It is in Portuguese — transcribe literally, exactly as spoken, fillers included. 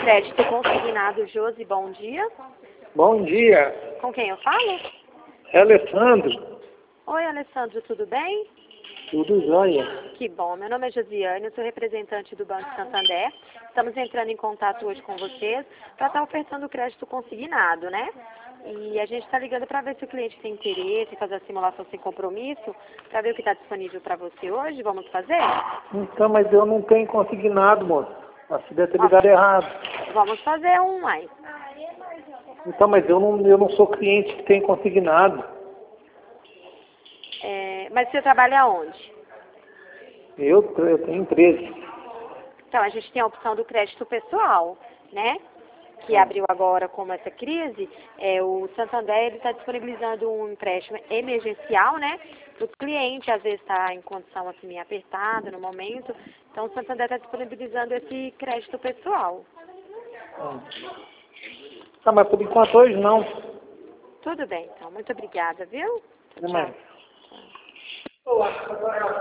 Crédito consignado, Josi, bom dia. Bom dia, Com quem eu falo? é Alessandro. Oi, Alessandro, tudo bem? Tudo jóia. Que bom, meu nome é Josiane, eu sou representante do Banco Santander. Estamos entrando em contato hoje com vocês para estar ofertando crédito consignado, né? E a gente está ligando para ver se o cliente tem interesse em fazer a simulação sem compromisso, para ver o que está disponível para você hoje. Vamos fazer? Então, mas eu não tenho consignado, moço. Acho que deve ter ligado errado. Vamos fazer um mais. Então, mas eu não, eu não sou cliente que tem consignado. É, mas você trabalha onde? Eu, eu tenho empresa. Então, a gente tem a opção do crédito pessoal, né? Que abriu agora com essa crise. É, o Santander está disponibilizando um empréstimo emergencial, né? Para o cliente, às vezes está em condição assim, meio apertada no momento. Então, o Santander está disponibilizando esse crédito pessoal. Ah, mas por enquanto hoje não. Tudo bem, então. Muito obrigada, viu? Até Tchau. mais.